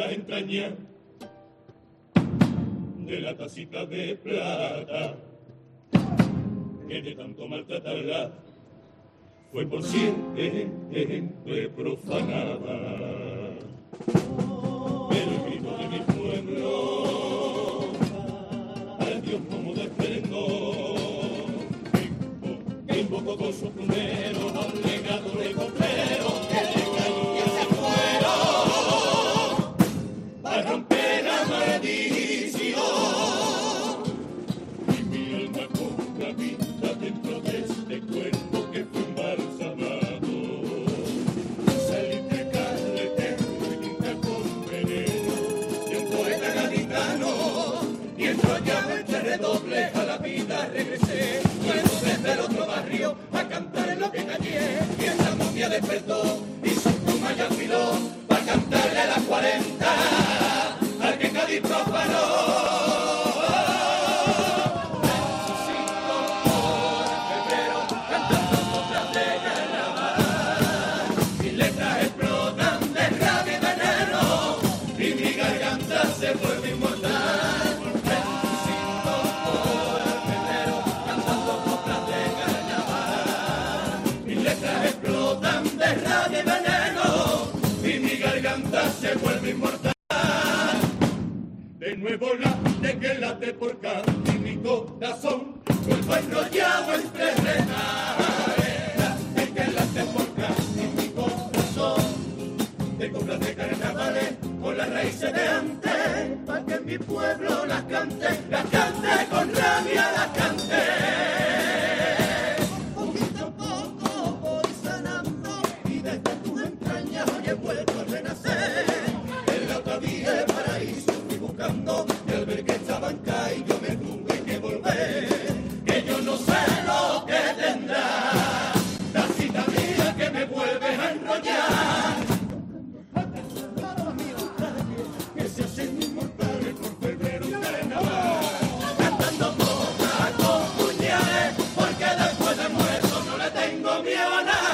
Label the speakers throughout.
Speaker 1: las entrañas de la tacita de plata, que de tanto maltratarla fue por siempre profanada. Pero el grito de mi pueblo, al Dios como de esplendor, que invocó con su plumero a un legado de copero que le caía ese fuero para romper la maldición. Y mi alma cobra vida dentro de este cuerpo que fue embalsamado. Salí de carretero y nunca con veneno, y un poeta gaditano, y enrollado entre redobles a la vida regresé. Luego desde el otro barrio a cantar en lo que callé, y esa momia despertó y su pluma ya afiló para cantarle a las 40 al que Cádiz profanó. Se vuelve inmortal. De nuevo late que late por cada mi corazón, vuelvo enrollado entre renaderas. El que late por cada mi corazón, de coplas de carnavales con las raíces de antes, para que mi pueblo las cante con rabia, las cante. Poquito a poco voy sanando y desde tus entrañas hoy he vuelto a renacer. En la otra vía el paraíso fui buscando y al ver que estaban caídos yo me tuve que volver. Que yo no sé lo que tendrá la cita mía que me vuelve a enrollar. Que se hacen inmortales por febrero y carnaval. Cantando coplas con puñales, porque después de muerto no le tengo miedo a nada.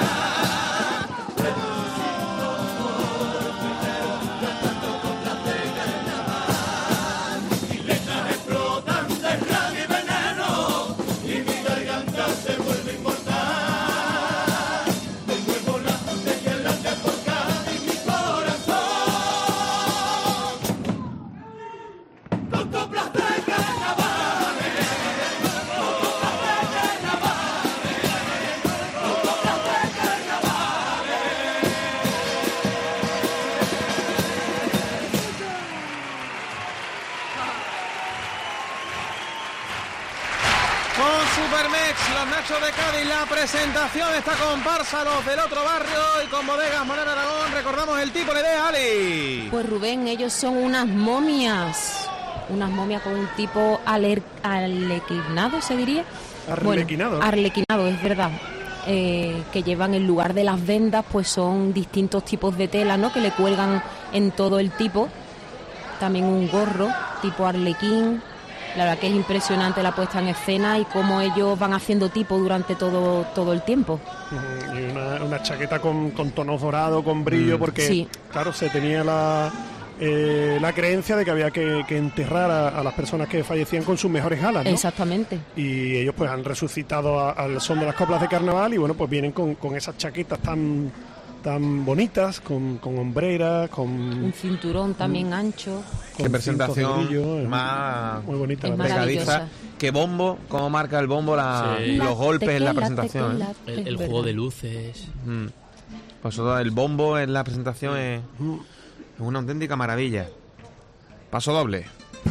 Speaker 2: Los Nachos de Cádiz, la presentación, esta comparsa, los del otro barrio, y con Bodegas Moreno Aragón recordamos el tipo de idea, Ali.
Speaker 3: Pues Rubén, ellos son unas momias con un tipo arlequinado, se diría.
Speaker 2: Arlequinado.
Speaker 3: Bueno, arlequinado, es verdad. Que llevan en lugar de las vendas, pues son distintos tipos de tela, ¿no? Que le cuelgan en todo el tipo. También un gorro tipo arlequín. La verdad que es impresionante la puesta en escena y cómo ellos van haciendo tipo durante todo el tiempo.
Speaker 2: Y una chaqueta con tonos dorados, con brillo, porque sí, claro, se tenía la creencia de que había que enterrar a las personas que fallecían con sus mejores galas, ¿no?
Speaker 3: Exactamente.
Speaker 2: Y ellos pues han resucitado al son de las coplas de carnaval y bueno, pues vienen con esas chaquetas tan bonitas, con hombreras, con
Speaker 3: un cinturón también ancho.
Speaker 4: Qué presentación
Speaker 2: brillo,
Speaker 4: más
Speaker 2: muy bonita,
Speaker 3: es maravillosa.
Speaker 4: Que bombo, cómo marca el bombo los golpes en la presentación.
Speaker 5: El juego de luces.
Speaker 4: Pues todo el bombo en la presentación es una auténtica maravilla. Paso doble.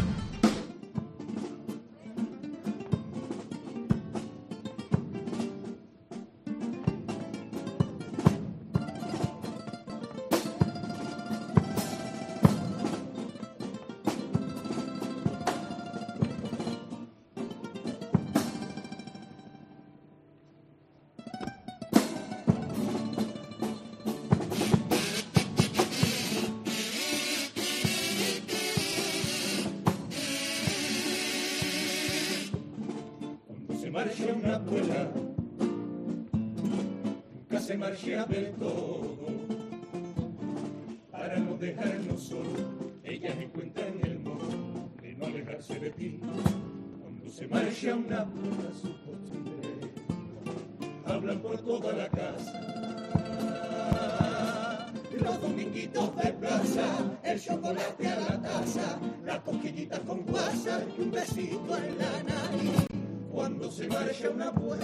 Speaker 1: marcha una abuela, nunca se marcha del todo, para no dejarnos solos, ellas encuentran el modo de no alejarse de ti. Cuando se marcha una puta su costumbre, hablan por toda la casa. Los dominguitos de plaza, el chocolate a la taza, las cosquillitas con guasa y un besito en la nariz. Cuando se marcha una abuela,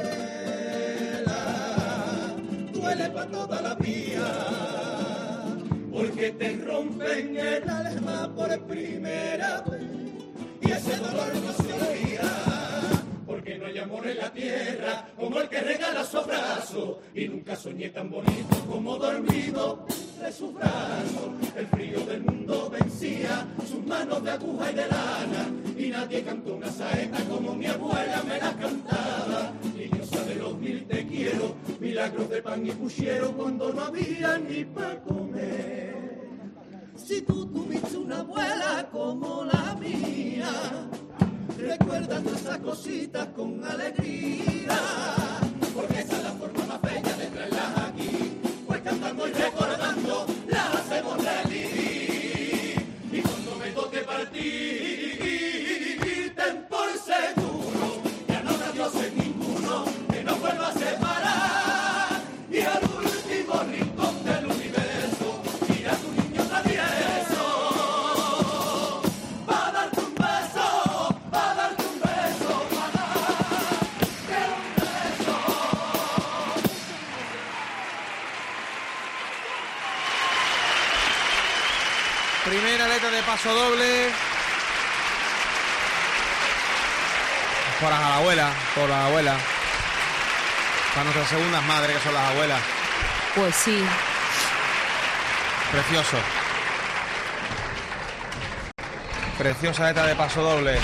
Speaker 1: duele para toda la vida, porque te rompen el alma por primera vez y ese dolor no se olvida, porque no hay amor en la tierra como el que regala su abrazo, y nunca soñé tan bonito como dormido de sus brazos. El frío del mundo vencía sus manos de aguja y de lana, y nadie cantó una saeta como mi abuela me la cantaba. Niñosa de los 1000 te quiero, milagros de pan y puchero cuando no había ni para comer. Si tú tuviste una abuela como la mía, recuerda todas esas cositas con alegría, porque esa es la forma más bella de traerlas aquí, pues cantando y recordando las hacemos reír. Y cuando me toque partir, ten por seguro, ya no habrá Dios en ninguno que nos vuelva a separar, y al último rincón del universo irá tu niño travieso, va a darte un beso, va a darte un beso, va a darte un beso.
Speaker 4: Primera letra de Paso Doble. Por las abuelas, para nuestras segundas madres que son las abuelas.
Speaker 3: Pues sí.
Speaker 4: Precioso. Preciosa letra de Paso Doble.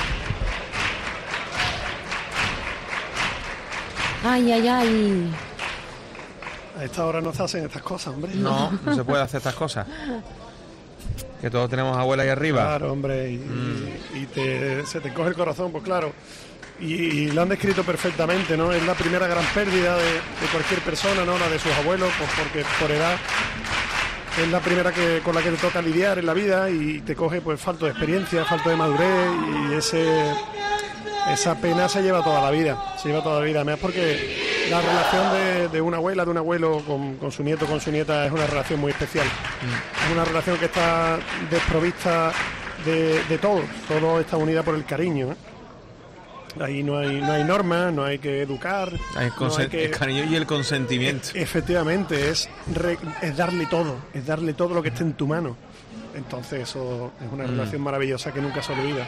Speaker 3: Ay, ay, ay.
Speaker 2: A esta hora no se hacen estas cosas, hombre.
Speaker 4: No se puede hacer estas cosas. Que todos tenemos abuela ahí arriba.
Speaker 2: Claro, hombre, y se te coge el corazón, pues claro. Y lo han descrito perfectamente, ¿no? Es la primera gran pérdida de cualquier persona, ¿no? La de sus abuelos, pues porque por edad es la primera con la que te toca lidiar en la vida, y te coge pues falta de experiencia, falta de madurez, y esa pena se lleva toda la vida. Además porque la relación de una abuela, de un abuelo con su nieto, con su nieta, es una relación muy especial. Es una relación que está desprovista de todo está unida por el cariño, ¿eh? Ahí no hay normas, no hay que educar.
Speaker 4: El cariño y el consentimiento.
Speaker 2: Efectivamente, es darle todo lo que esté en tu mano. Entonces eso es una relación maravillosa que nunca se olvida.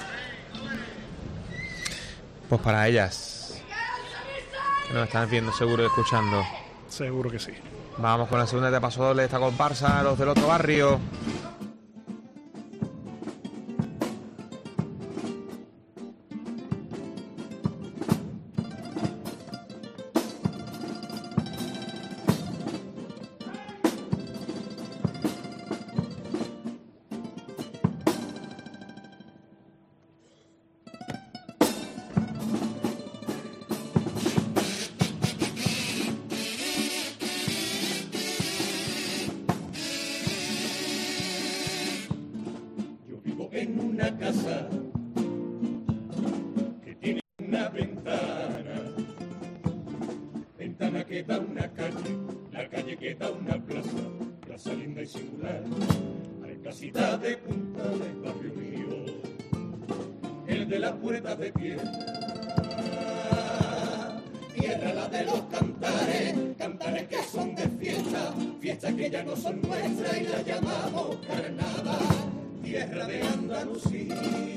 Speaker 4: Pues para ellas, que nos están viendo seguro y escuchando.
Speaker 2: Seguro que sí.
Speaker 4: Vamos con la segunda de Paso Doble de esta comparsa, los del otro barrio.
Speaker 1: En una casa que tiene una ventana que da a una calle, la calle que da a una plaza linda y singular. Hay casita de punta del barrio mío, el de las puertas de piedra, tierra la de los cantares que son de fiesta que ya no son nuestras y la llamamos carnaval. Tierra de Andalucía,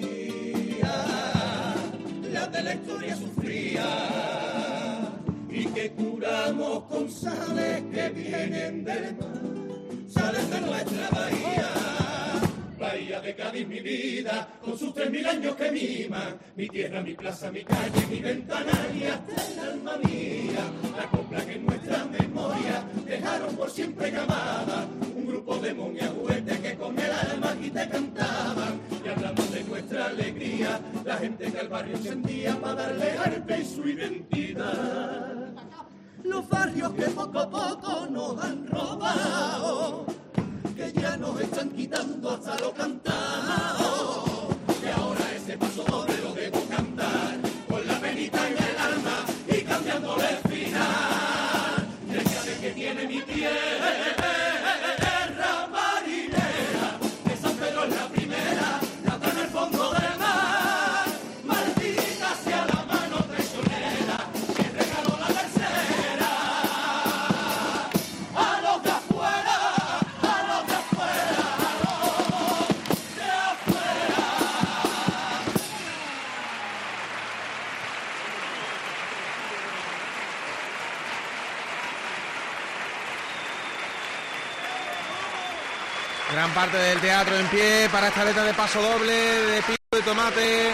Speaker 1: la de la historia sufría, y que curamos con sales que vienen del mar, sales de nuestra bahía de Cádiz, mi vida, con sus 3000 años que miman, mi tierra, mi plaza, mi calle, mi ventana y hasta el alma mía, la copla que en nuestra memoria dejaron por siempre grabada, un grupo de moniagüetes que con el alma aquí te cantaban, y hablamos de nuestra alegría, la gente que al barrio sentía para darle arte y su identidad. Los barrios que poco a poco nos han robado, que ya nos están están quitando hasta lo cantado. Y ahora ese paso doble lo debo cantar con la penita en el alma y cambiándole el final. Ya sabes que tiene mi tierra marinera, de San Pedro es la primera, la trae en el fondo del mar. Maldita sea la mano traicionera que regaló la tercera. A los de afuera, a los de afuera, a los de afuera.
Speaker 4: Gran parte del teatro en pie para esta letra de Paso Doble, de Pido de Tomate.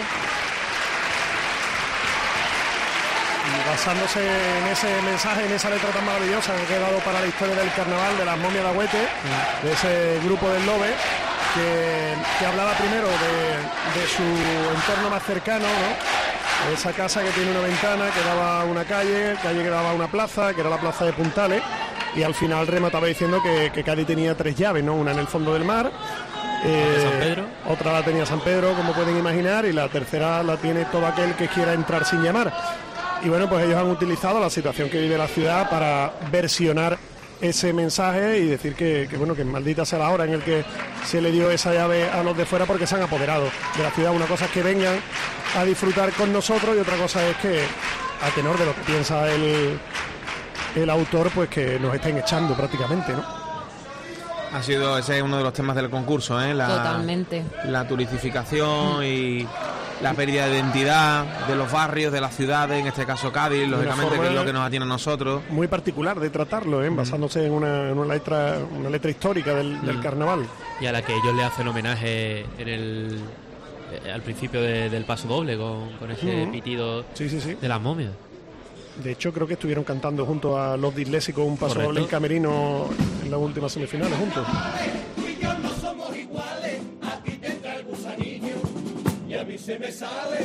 Speaker 2: Y basándose en ese mensaje, en esa letra tan maravillosa que ha quedado para la historia del carnaval de las momias de Agüete, de ese grupo del Lobe, que hablaba primero de su entorno más cercano, ¿no? De esa casa que tiene una ventana que daba a una calle que daba a una plaza, que era la plaza de Puntales, y al final remataba diciendo que Cádiz tenía 3 llaves, ¿no? Una en el fondo del mar,
Speaker 5: San Pedro.
Speaker 2: Otra la tenía San Pedro, como pueden imaginar, y la tercera la tiene todo aquel que quiera entrar sin llamar. Y bueno, pues ellos han utilizado la situación que vive la ciudad para versionar ese mensaje y decir que bueno, que maldita sea la hora en el que se le dio esa llave a los de fuera porque se han apoderado de la ciudad. Una cosa es que vengan a disfrutar con nosotros y otra cosa es que, a tenor de lo que piensa el autor, pues que nos estén echando prácticamente, ¿no?
Speaker 4: Ese es uno de los temas del concurso, ¿eh?
Speaker 3: Totalmente.
Speaker 4: La turistificación y la pérdida de identidad de los barrios, de las ciudades, en este caso Cádiz, lógicamente, que es lo que nos atiene a nosotros.
Speaker 2: Muy particular de tratarlo, ¿eh? Basándose en una letra histórica del carnaval.
Speaker 5: Y a la que ellos le hacen homenaje al principio del Paso Doble, con ese pitido
Speaker 2: Sí.
Speaker 5: de las momias.
Speaker 2: De hecho, creo que estuvieron cantando junto a los dislésicos un paso
Speaker 5: Correcto.
Speaker 2: doble en camerino en las últimas semifinales juntos.
Speaker 1: Tú y yo no somos iguales, a ti te entra el gusanillo y a mí se me sale.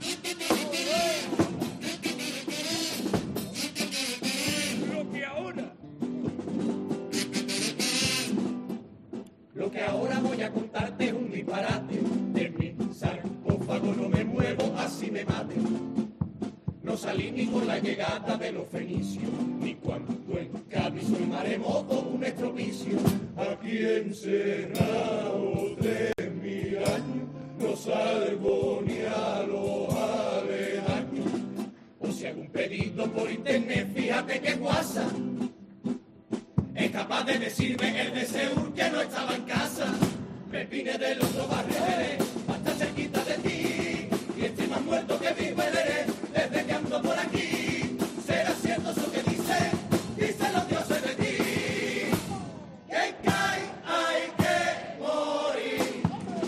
Speaker 1: Lo que ahora voy a contarte es un disparate. De mi sarcófago no me muevo, así me mate. No salí ni con la llegada de los fenicios, ni cuando en Cádiz soy maremoto, un estropicio. Aquí encerrado 3000 años, no salgo ni a los aledaños. O si hago un pedido por internet, fíjate que WhatsApp es capaz de decirme el de Seur que no estaba en casa. Me vine del otro barrio, hasta cerquita de ti, y estoy más muerto que vivo, desde que ando por aquí. ¿Será cierto eso que dicen los dioses de ti? Que cae, hay que morir.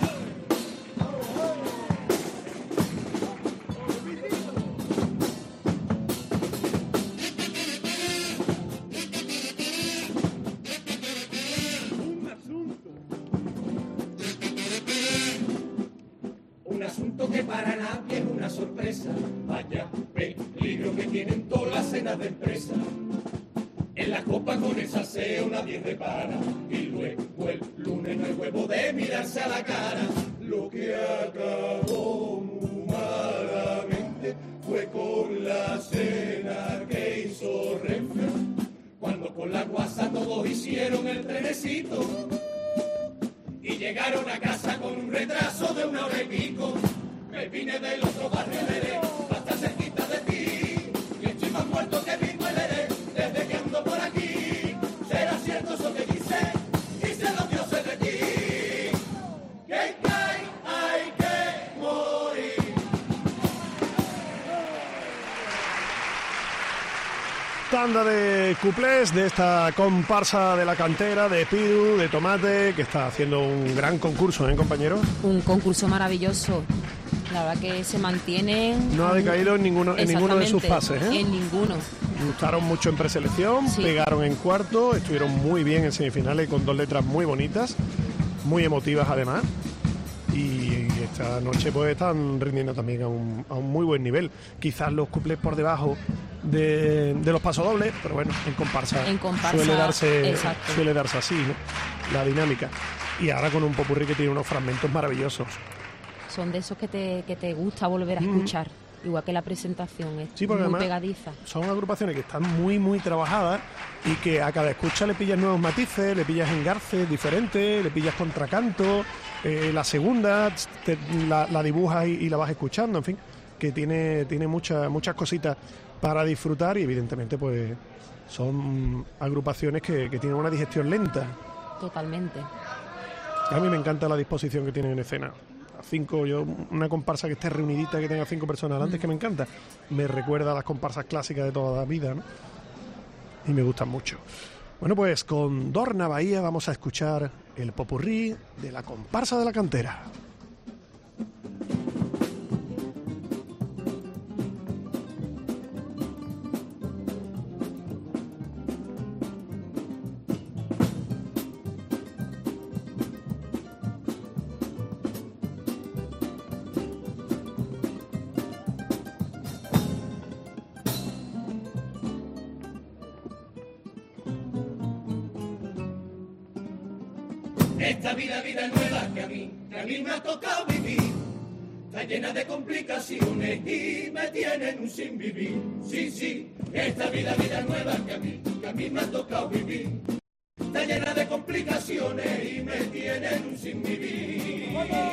Speaker 1: Un asunto que para nadie es una sorpresa. Vaya peligro que tienen todas las cenas de empresa. En la copa con el salseo nadie repara. Y luego el lunes no hay huevo de mirarse a la cara. Lo que acabó muy malamente fue con la cena que hizo Renfe. Cuando con la guasa todos hicieron el trenecito y llegaron a casa con un retraso de 1 hora y pico. Me vine del otro barrio, hasta cerquita de ti, y estoy más muerto que vivo, desde que ando por aquí. ¿Será cierto eso que dicen los dioses de ti? Que cae, hay que morir.
Speaker 2: Tanda de cuplés de esta comparsa de la cantera de Pidu, de Tomate, que está haciendo un gran concurso, ¿eh, compañeros?
Speaker 3: Un concurso maravilloso. La verdad que se mantienen.
Speaker 2: No ha decaído en ninguno de sus fases, ¿eh?
Speaker 3: En ninguno.
Speaker 2: Gustaron mucho en preselección,
Speaker 3: Sí.
Speaker 2: pegaron en cuarto, estuvieron muy bien en semifinales con 2 letras muy bonitas, muy emotivas además. Y esta noche pues están rindiendo también a un muy buen nivel. Quizás los cuplés por debajo de los pasodobles, pero bueno, en comparsa
Speaker 3: En comparsa,
Speaker 2: suele darse
Speaker 3: exacto.
Speaker 2: así, ¿no? La dinámica. y ahora con un popurrí que tiene unos fragmentos maravillosos.
Speaker 3: Son de esos que te gusta volver a escuchar, igual que la presentación, es
Speaker 2: Sí, porque
Speaker 3: muy
Speaker 2: además
Speaker 3: pegadiza.
Speaker 2: son agrupaciones que están muy, muy trabajadas y que a cada escucha le pillas nuevos matices, le pillas engarces diferentes, le pillas contracanto, la segunda la dibujas y la vas escuchando, en fin, que tiene muchas cositas para disfrutar y evidentemente pues son agrupaciones que tienen una digestión lenta.
Speaker 3: Totalmente.
Speaker 2: A mí me encanta la disposición que tienen en escena. Una comparsa que esté reunidita, que tenga 5 personas delante, es que me encanta. Me recuerda a las comparsas clásicas de toda la vida, ¿no? Y me gustan mucho. Bueno, pues con Dorna Bahía vamos a escuchar el popurrí de la comparsa de la cantera.
Speaker 1: Esta vida nueva que a mí me ha tocado vivir, está llena de complicaciones y me tienen un sin vivir. Sí, esta vida nueva que a mí me ha tocado vivir, está llena de complicaciones y me tienen un sin vivir.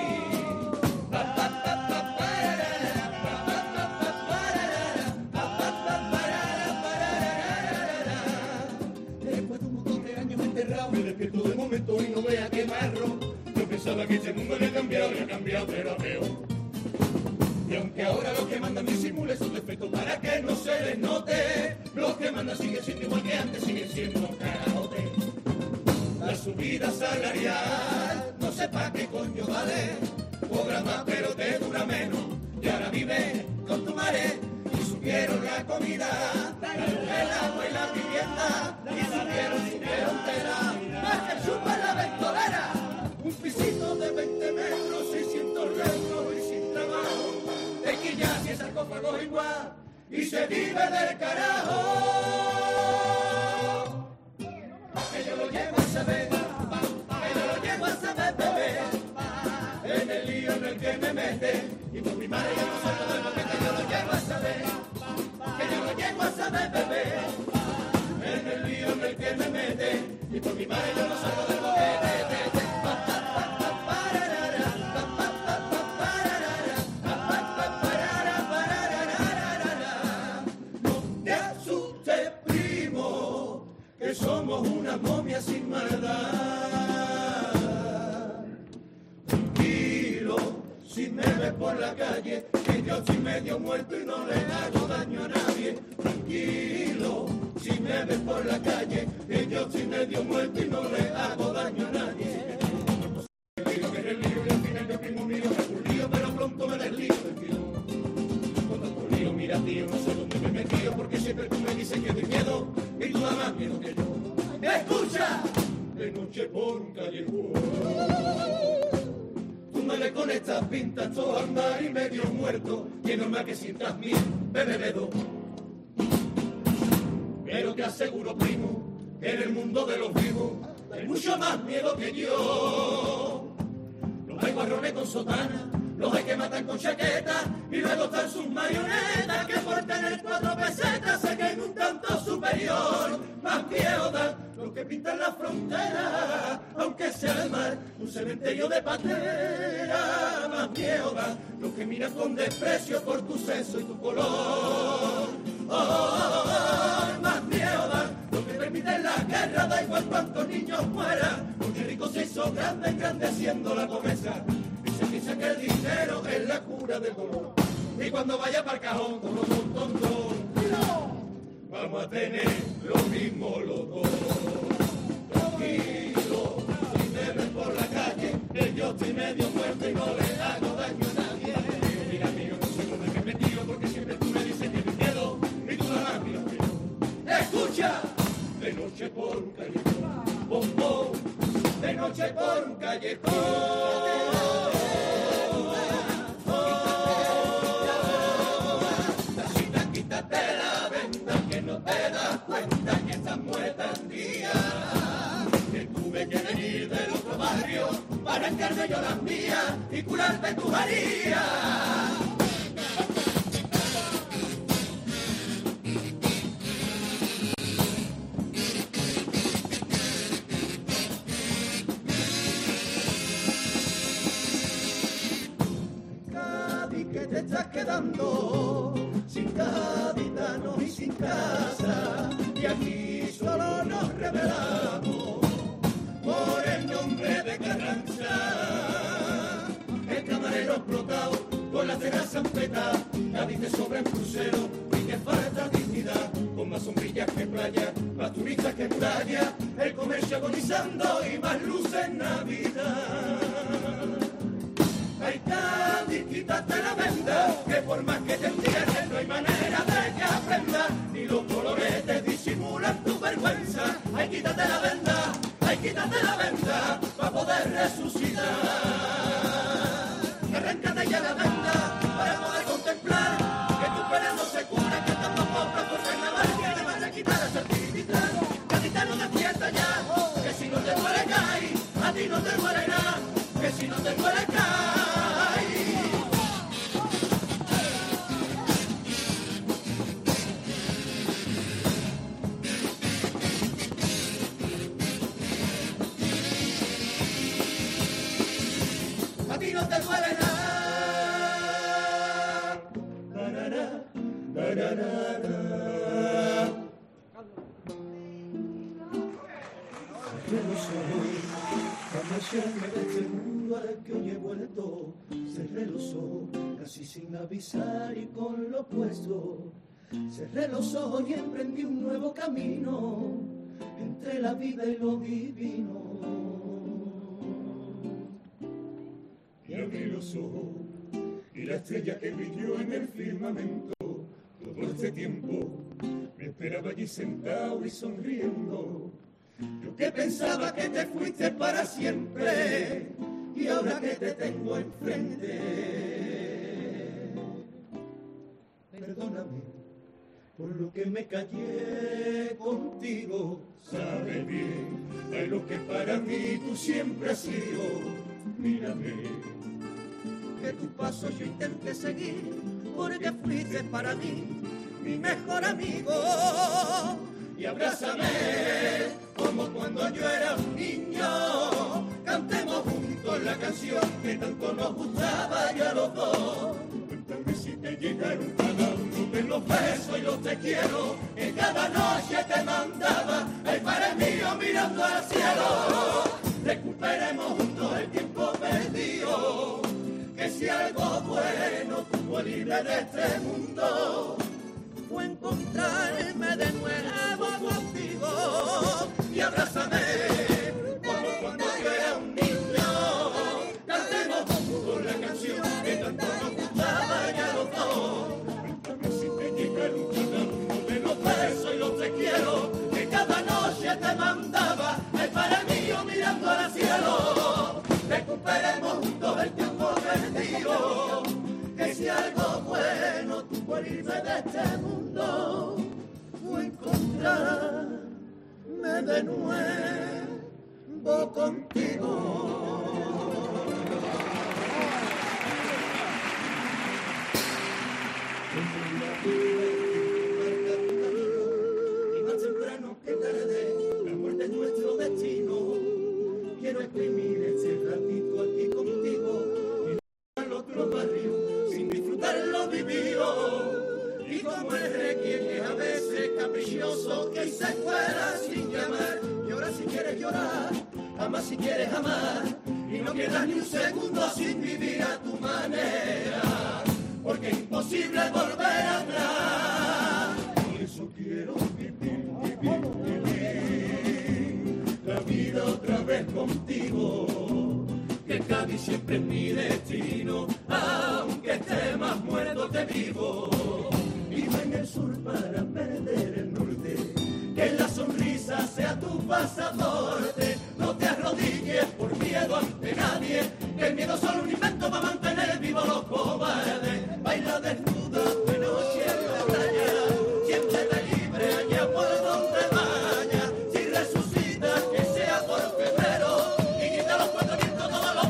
Speaker 1: Después de un montón de años enterrado, me despierto de momento y no vea que marro. Yo pensaba que este mundo había cambiado, pero a peor. Y aunque ahora los que mandan disimulen sus defectos para que no se les note, los que mandan siguen siendo igual que antes, siguen siendo carajote. La subida salarial, no sé pa' qué coño vale, cobra más pero te dura menos, y ahora vive con tu madre, y subieron la comida, la luz, el agua y la vivienda, y subieron tela, más que chupa la ventolera, un pisito de 20 metros, 600 euros y sin trabajo, de quillas y sarcófagos igual, y se vive del carajo. Que yo lo llevo a saber, bebé, en el lío en el que me mete, y por mi madre yo no salgo del boquete, yo lo llevo a saber, que yo lo llevo a saber, bebé, en el lío en el que me mete, y por mi madre yo no salgo del boquete. No te asustes, primo, que somos una momia sin maldad. Tranquilo, si me ves por la calle, que yo soy medio muerto y no le hago daño a nadie. Tranquilo, si me ves por la calle, que yo soy medio muerto y no le hago daño a nadie. Digo que es el lío y al final yo primo mío es un lío, pero pronto me deslío del tío. Con tanto lío, mira tío, no sé dónde me he metido, porque siempre tú me dices que te miedo, y tú da más miedo que yo. ¡Escucha! De noche por un callejón, túmbale con estas pintas, todo andar y medio muerto, que normal que sientas miedo, bebedo. Pero te aseguro, primo, que en el mundo de los vivos hay mucho más miedo que yo. Los hay guarrones con sotana, los hay que matan con chaqueta, y luego están sus marionetas que por tener 4 pesetas se caen un tanto superior. Más miedo dan los que pintan la frontera, aunque sea el mar un cementerio de patera. Más miedo dan los que miran con desprecio por tu sexo y tu color. Más miedo dan los que permiten la guerra, da igual cuántos niños mueran, porque rico se hizo grande engrandeciendo la pobreza. Piensa que el dinero es la cura del dolor. Y cuando vaya para el cajón con los tontos, vamos a tener lo mismo los dos. Tranquilo, si me ven por la calle, que yo estoy medio muerto y no le hago daño a nadie. Mira mío, no sé dónde me he metido, porque siempre tú me dices que me miedo, y tú nada más mío. Escucha, de noche por un callejón, bom, bom, de noche por un callejón. Quítate la venda, que no te das cuenta que estás muerta en día, que tuve que venir del otro barrio arrancarme yo las mías y curarte tus heridas. Cádiz, que te estás quedando sin gaditanos y sin casa, y aquí solo nos rebelamos por el nombre de Carranza. El camarero explotado con la cera zampeta, Cádiz te sobra en crucero y que falta dignidad, con más sombrillas que playa, más turistas que muralla, el comercio agonizando y más luz en Navidad. Ay, Cádiz, quítate la venda, que por más que te entierres no hay manera de que aprenda, ni los coloretes disimulan tu vergüenza. Ay, quítate la venda, ay, quítate la venda, para poder resucitar. Arráncate ya la venda, para poder contemplar que tu pena no se cura, que tampoco por carnaval que te vas a quitar a certificar. Gaditano, despierta ya, que si no te duele caer, a ti no te duele nada, que si no te duele caer. A ti no te duele nada. Amarciarme de este mundo al que hoy he vuelto, cerré los ojos casi sin avisar y con lo puesto. Cerré los ojos y emprendí un nuevo camino entre la vida y lo divino. Y abrí los ojos y la estrella que brilló en el firmamento todo este tiempo me esperaba allí sentado y sonriendo. Yo que pensaba que te fuiste para siempre y ahora que te tengo enfrente, perdóname por lo que me callé contigo. Sabe bien de lo que para mí tú siempre has sido. Mírame, que tu paso yo intenté seguir porque fuiste para mí mi mejor amigo. Y abrázame como cuando yo era un niño, cantemos juntos la canción que tanto nos gustaba ya los dos. Cuéntame si te llegaron cada uno de los besos y los te quiero que cada noche te mandaba el Padre mío mirando al cielo. Recuperemos juntos el tiempo perdido, que si algo bueno tuvo libre de este mundo fue encontrarme de nuevo contigo. Y abrázame como cuando yo era un niño, cantemos juntos la canción que tanto nos gustaba ya los dos. Cuéntame si te llegaron cada uno de los besos y los te quiero que cada noche te mandaba el Padre mío mirando al cielo. Recuperemos juntos el tiempo perdido, que si algo bueno tuvo el irme de este mundo fue encontrarme de nuevo contigo. Y más temprano que tarde, la muerte es nuestro destino. Quiero exprimir ese ratito aquí contigo y no al otro barrio sin disfrutar lo vivido. Y como el requiem es a veces caprichoso que se fuera sin llamar. Y ahora si quieres llorar, ama si quieres amar, y no quedas ni un segundo sin vivir a tu manera, porque es imposible volver atrás. Por eso quiero vivir la vida otra vez contigo, que Cádiz siempre es mi destino, aunque esté más muerto que vivo. Vivo en el sur para perder el norte, que la sonrisa sea tu pasaporte. No te arrodilles por miedo ante nadie, que el miedo solo un invento para mantener vivo los cobardes. Baila desnuda de noche en la playa, siéntete libre allá por donde vaya. Si resucitas que sea por febrero y quita los 4 vientos todos los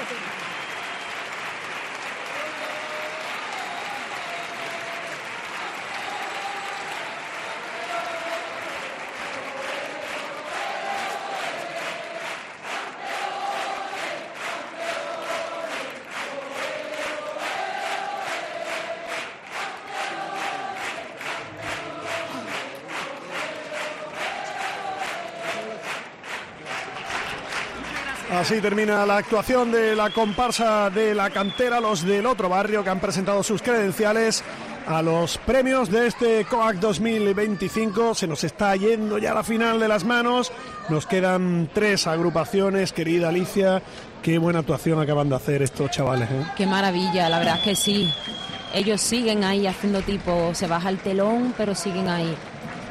Speaker 2: Así termina la actuación de la comparsa de la cantera, los del otro barrio, que han presentado sus credenciales a los premios de este COAC 2025. Se nos está yendo ya la final de las manos. Nos quedan 3 agrupaciones, querida Alicia. Qué buena actuación acaban de hacer estos chavales, ¿eh?
Speaker 3: Qué maravilla, la verdad es que sí. Ellos siguen ahí haciendo tipo, se baja el telón, pero siguen ahí.